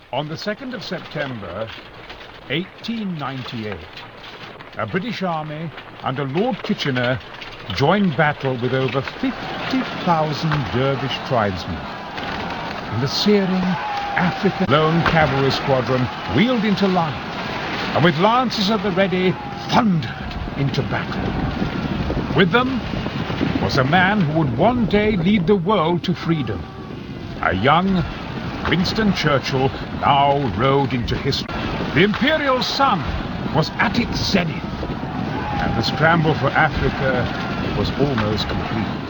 On the 2nd of September, 1898, a British army under Lord Kitchener joined battle with over 50,000 dervish tribesmen. And the searing African lone cavalry squadron wheeled into line, and with lances at the ready, thundered into battle. With them was a man who would one day lead the world to freedom. A young Winston Churchill now rode into history. The imperial sun was at its zenith, and the scramble for Africa was almost complete.